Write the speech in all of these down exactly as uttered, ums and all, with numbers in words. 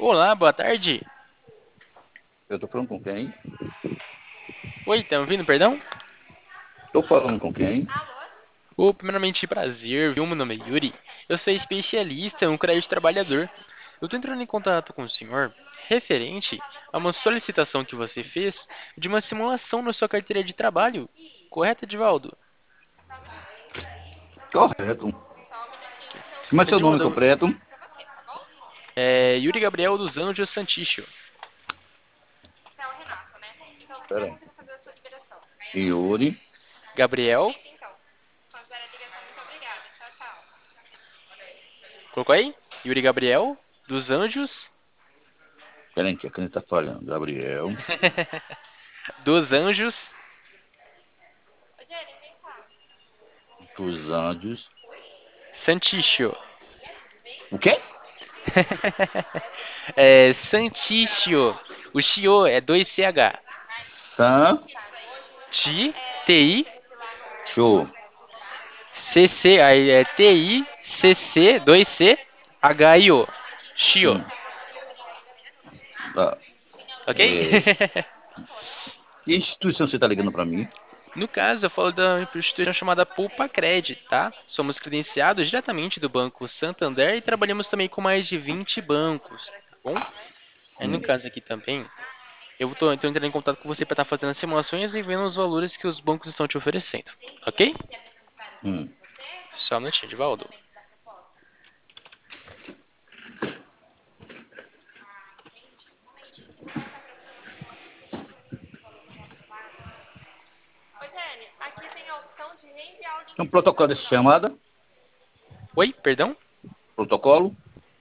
Olá, boa tarde. Eu tô falando com quem? Oi, tá me ouvindo, perdão? Tô falando com quem? Oh, primeiramente, prazer, viu? Meu nome é Yuri. Eu sou especialista em um crédito trabalhador. Eu tô entrando em contato com o senhor referente a uma solicitação que você fez de uma simulação na sua carteira de trabalho. Correto, Edivaldo? Correto. Como é seu nome Edivaldo, completo? é Yuri Gabriel dos Anjos Santício. Pera aí. Yuri. Gabriel, colocou aí? Yuri Gabriel dos Anjos. Pera aí, que a caneta tá falhando. Gabriel. Dos Anjos Dos Anjos. Santício. O quê? É Santício. O Shio é dois C H. San. Ti, T I, Show. C C, aí é T I, C C, dois C, H I O. Shio. Hum. Tá. Ok? É, que instituição você tá ligando pra mim? No caso, eu falo da instituição chamada Poupa Cred, tá? Somos credenciados diretamente do Banco Santander e trabalhamos também com mais de vinte bancos, tá bom? Aí no Hum. caso aqui também, eu estou entrando em contato com você para estar fazendo as simulações e vendo os valores que os bancos estão te oferecendo, ok? Hum. Só um minutinho, Divaldo. Tem um protocolo dessa chamada? Oi, perdão? Protocolo?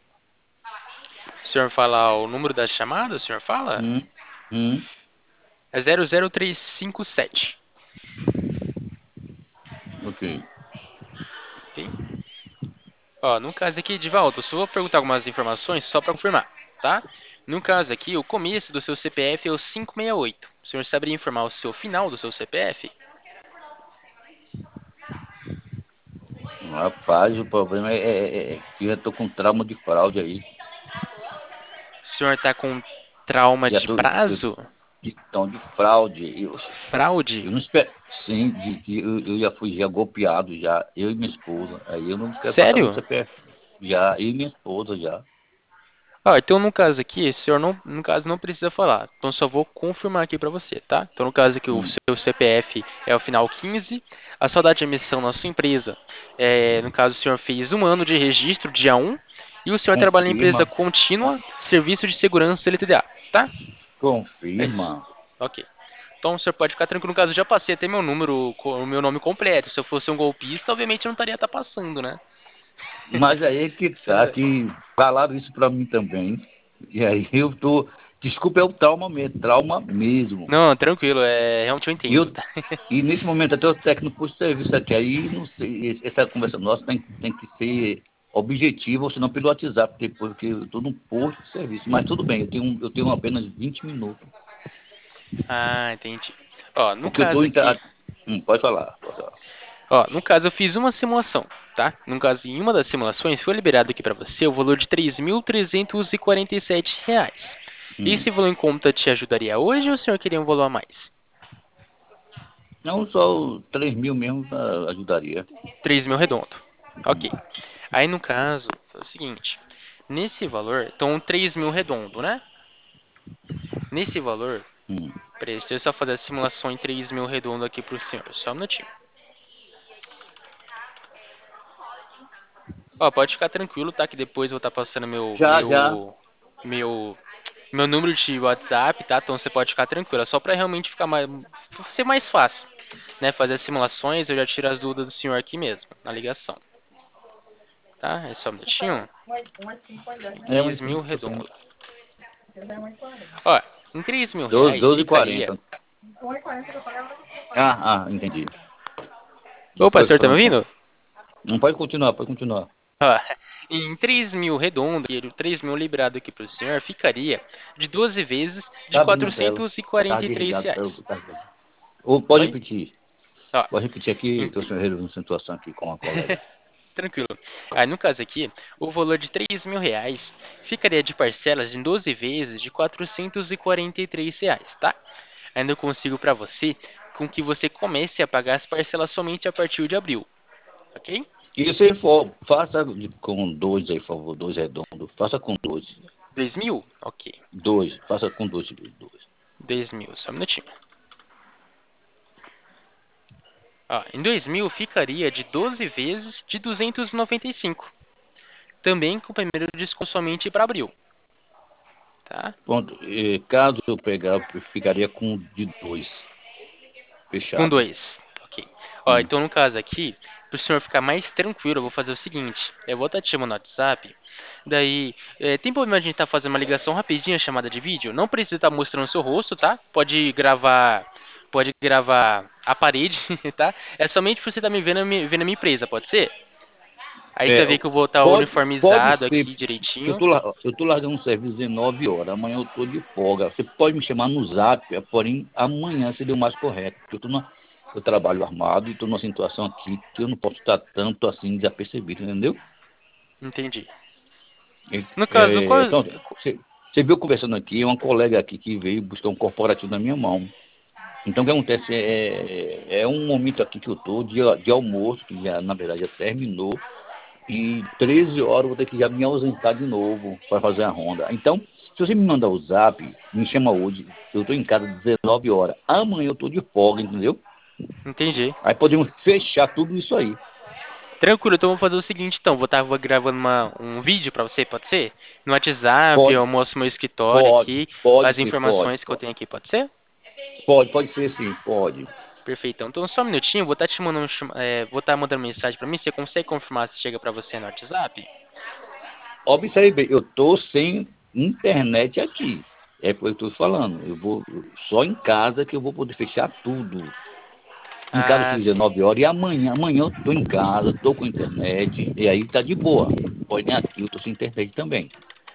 O senhor fala o número da chamada? O senhor fala? Hum. Hum. É zero zero três cinco sete. Ok. Ok? Ó, no caso aqui, Divaldo, só vou perguntar algumas informações só para confirmar, tá? No caso aqui, o começo do seu C P F é o quinhentos e sessenta e oito. O senhor saberia informar o seu final do seu C P F? Rapaz, o problema é, é- é que eu já tô com trauma de fraude aí. O senhor está com trauma Já de tô eu, prazo? de, tão de fraude. Eu, Fraude? eu não espero. Sim, de que eu, eu já fui já golpeado já, eu e minha esposa. Aí eu não quero passar meu Sério? C P F. Já, eu e minha esposa já. Ah, então no caso aqui, o senhor não, no caso não precisa falar. Então só vou confirmar aqui para você, tá? Então no caso aqui o Hum, seu C P F é o final quinze, a sua data de emissão na sua empresa, é, no caso o senhor fez um ano de registro, dia um, e o senhor trabalha na empresa confirma, contínua, Serviço de Segurança L T D A, tá? É isso. confirma. Ok. Então o senhor pode ficar tranquilo, no caso eu já passei até meu número, o meu nome completo. Se eu fosse um golpista, obviamente eu não estaria tá passando, né? Mas aí é que tá, que falaram isso pra mim também. E aí eu tô. Desculpa, é o trauma mesmo, trauma mesmo. Não, tranquilo, é, realmente eu E, entendo, eu, tá? e nesse momento até o técnico por serviço aqui, aí não sei, essa conversa nossa tem, tem que ser objetiva, ou senão pelo WhatsApp depois, porque eu estou num posto de serviço. Mas tudo bem, eu tenho, eu tenho apenas vinte minutos. Ah, entendi. Ó, no Porque eu estou. caso aqui, Hum, pode falar, pode falar. ó, no caso eu fiz uma simulação, tá? No caso, em uma das simulações foi liberado aqui para você o valor de três mil trezentos e quarenta e sete reais. Hum. Esse valor em conta te ajudaria hoje ou o senhor queria um valor a mais? Não só três mil mesmo ah, ajudaria. Três mil redondo. Hum, Ok. Aí no caso, é o seguinte. Nesse valor, então três mil redondo, né? Nesse valor, hum. peraí, deixa eu só fazer a simulação em três mil redondo aqui pro senhor. Só um minutinho. Ó, pode ficar tranquilo, tá? Que depois eu vou estar passando meu, Já, já. meu, meu, meu número de WhatsApp, tá? Então você pode ficar tranquilo. É só pra realmente ficar mais, ser mais fácil, né? Fazer as simulações, eu já tiro as dúvidas do senhor aqui mesmo, na ligação, tá? É só um minutinho. É um Três mil cinco por cento. redondo. Ó, em três mil doze, reais doze e ficaria. quarenta. Ah, ah, entendi. Opa, o Pode senhor tá me falando com. ouvindo? Não pode continuar, pode continuar. Ó, em três mil redondo, e três mil liberado aqui pro senhor, ficaria de doze vezes de Tá abrindo a tela. quatrocentos e Tá quarenta e três desligado. Tá, reais. tá... Ou pode Oi? repetir. Ó, Pode repetir aqui, em, estou sem resolvendo uma situação aqui com uma colega. Tranquilo. Aí no caso aqui, o valor de três mil reais ficaria de parcelas em doze vezes de quatrocentos e quarenta e três reais, tá? Ainda eu consigo para você com que você comece a pagar as parcelas somente a partir de abril, ok? E se for, faça de- com dois aí, por favor, dois redondo. Faça com dois. Dois mil? Ok. Dois, faça com dois. Dois. Dois mil, só um minutinho. Ó, em dois mil ficaria de doze vezes de duzentos e noventa e cinco. Também com o primeiro desconto somente para abril, tá? Pronto. E caso eu pegar, eu ficaria com de dois. Com Fechado. dois. Ok. Ó, Hum. então no caso aqui, para o senhor ficar mais tranquilo, eu vou fazer o seguinte. Eu vou estar te chamando no WhatsApp. Daí, é, tem problema de a gente estar fazendo uma ligação rapidinha, chamada de vídeo? Não precisa estar mostrando o seu rosto, tá? Pode gravar, pode gravar a parede, tá? É somente pra você estar me vendo, me vendo a minha empresa, pode ser? Aí você É, vai ver que eu vou estar pode, pode uniformizado ser. aqui Eu direitinho. tô, lar- eu tô largando um serviço às dezenove horas. Amanhã eu tô de folga. Você pode me chamar no zap, é, porém amanhã seria o mais correto. Porque eu, tô na, eu trabalho armado e estou numa situação aqui que eu não posso estar tanto assim desapercebido, entendeu? Entendi. E, No caso, é, qual... então, você, você viu conversando aqui, é uma colega aqui que veio buscar um corporativo na minha mão. Então, o que acontece é, é um momento aqui que eu estou de, de almoço, que já, na verdade, já terminou. E treze horas eu vou ter que já me ausentar de novo para fazer a ronda. Então, se você me mandar o zap, me chama hoje, eu estou em casa às dezenove horas. Amanhã eu estou de folga, entendeu? Entendi. Aí podemos fechar tudo isso aí. Tranquilo, então vou fazer o seguinte, então, vou estar gravando uma, um vídeo pra você, pode ser? No WhatsApp, eu Pode, mostro meu escritório pode, aqui, pode as ser, pode, informações que eu pode. tenho aqui, pode ser? Pode, pode ser sim, pode. Perfeitão. Então, só um minutinho, vou estar te mandando, um chama- é, vou estar mandando mensagem pra mim, você consegue confirmar se chega pra você no WhatsApp? Observe bem, eu estou sem internet aqui. É por isso que eu estou falando. Eu vou só em casa que eu vou poder fechar tudo. Em casa Ah, fica sim. dezenove horas e amanhã, amanhã eu estou em casa, estou com internet, e aí tá de boa. Porém aqui eu estou sem internet também.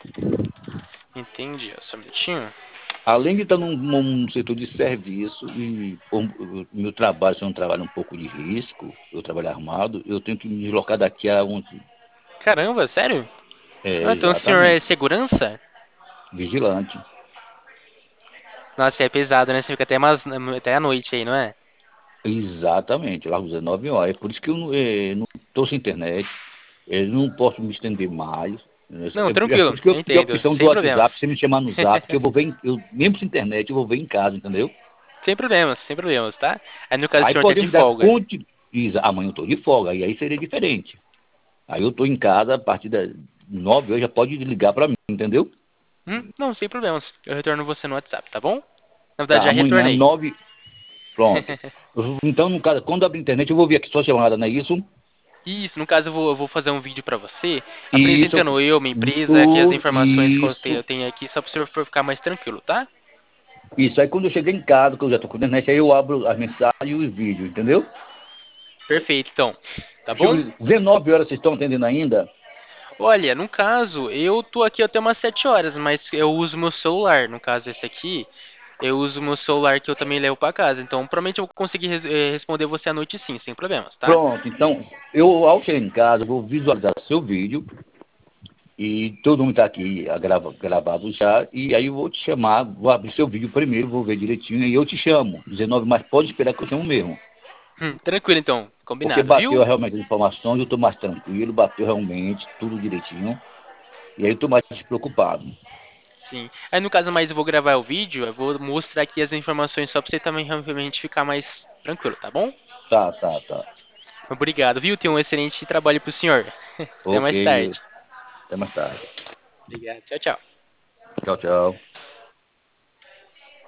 Entendi, ó, só um minutinho. Além de estar num, num setor de serviço e o meu trabalho, se é um trabalho um pouco de risco, eu trabalho armado, eu tenho que me deslocar daqui a onde? Caramba, sério? É, Ah, então o senhor é exatamente. segurança? Vigilante. Nossa, é pesado, né? Você fica até, umas, até a noite aí, não é? Exatamente, lá às dezenove horas. É por isso que eu não estou sem internet, eu não posso me estender mais. Não, É, é por tranquilo, isso que eu eu pedi a entendo, opção do sem WhatsApp, problemas. você me chamar no Zap, que eu vou ver, em- eu, mesmo sem internet, eu vou ver em casa, entendeu? Sem problemas, sem problemas, tá? Aí no caso o Aí senhor tá de podemos dar folga. conti... Isa, amanhã eu estou de folga, e aí seria diferente. Aí eu estou em casa, a partir das nove horas já pode ligar para mim, entendeu? Hum, não, sem problemas. Eu retorno você no WhatsApp, tá bom? Na verdade, Tá, já amanhã, retornei. nove, pronto. Eu- Então, no caso, quando abrir a internet, eu vou ver aqui sua chamada, não é isso? Isso, no caso eu vou, eu vou fazer um vídeo pra você, Isso, apresentando eu, minha empresa, aqui as tudo, informações que eu tenho, isso. eu tenho aqui, só para o senhor ficar mais tranquilo, tá? Isso, aí quando eu chegar em casa, que eu já tô com a internet, aí eu abro as mensagens e os vídeos, entendeu? Perfeito, então. Tá Deixa eu bom? ver, dezenove horas vocês estão atendendo ainda? Olha, no caso, eu tô aqui até umas sete horas, mas eu uso meu celular. No caso, esse aqui, eu uso meu celular que eu também levo pra casa. Então, provavelmente eu vou conseguir res- eh, responder você à noite sim, sem problemas, tá? Pronto, então, eu ao chegar em casa, eu vou visualizar seu vídeo e todo mundo está aqui a grava, gravado já, e aí eu vou te chamar, vou abrir seu vídeo primeiro, vou ver direitinho, e eu te chamo. dezenove, mas pode esperar que eu chamo mesmo. Hum, tranquilo, então. Porque Combinado, bateu viu? realmente as informações, eu estou mais tranquilo, bateu realmente tudo direitinho, e aí eu estou mais despreocupado. Sim. Aí, no caso, mais eu vou gravar o vídeo, eu vou mostrar aqui as informações só pra você também realmente ficar mais tranquilo, tá bom? Tá, tá, tá. Obrigado, viu? Tenha um excelente trabalho pro senhor. Até Ok, mais tarde. até mais tarde. Obrigado. Tchau, tchau. Tchau, tchau.